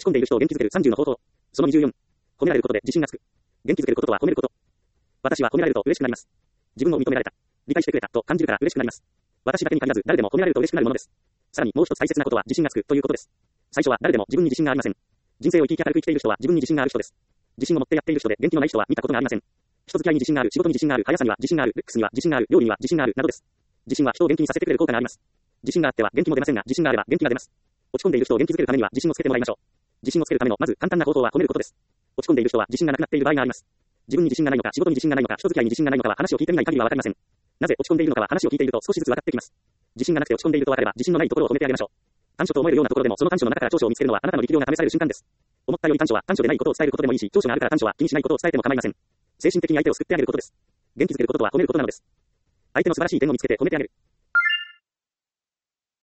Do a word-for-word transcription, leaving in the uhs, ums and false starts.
込んでいる人を元気づけるさんじゅうの方法。そのにじゅうよん。褒められることで自信がつく。元気づけることとは褒めること。私は褒められると嬉しくなります。自分を認められた。理解してくれたと感じるから嬉しくなります。私だけに限らず誰でも褒められると嬉しくなるものです。さらにもう一つ大切なことは自信がつくということです。最初は誰でも自分に自信がありません。人生を生き生き明るく生きている人は自分に自信がある人です。自信を持ってやっている人で元気のない人は見たことがありません。人付き合いに自信がある、仕事に自信がある、速さには自信がある、ルックスには自信がある、料理には自信があるなどです。自信は人を元気にさせてくれる効果があります。自信があっては元気も出ませんが、自信があれば元気が出ます。落ち込んでいる人を元気づけるためには自信をつけてもらいましょう。自信をつけるためのまず簡単な方法は褒めることです。落ち込んでいる人は自信がなくなっている場合があります。自分に自信がないのか、仕事に自信がないのか、人付き合いに自信がないのかは話を聞いてみない限りはわかりません。なぜ落ち込んでいるのかは話を聞いていると少しずつ分かってきます。自信がなくて落ち込んでいると分かれば、自信のないところを褒めてあげましょう。短所と思えるようなところでもその短所の中から長所を見つけるのはあなたの力量が試される瞬間です。思ったより短所は短所でないことを伝えることでもいいし、長所があるから短所は気にしないことを伝えても構いません。精神的に相手を救ってあげることです。元気づけることとは褒めることなのです。相手の素晴らしい点を見つけて褒めてあげる。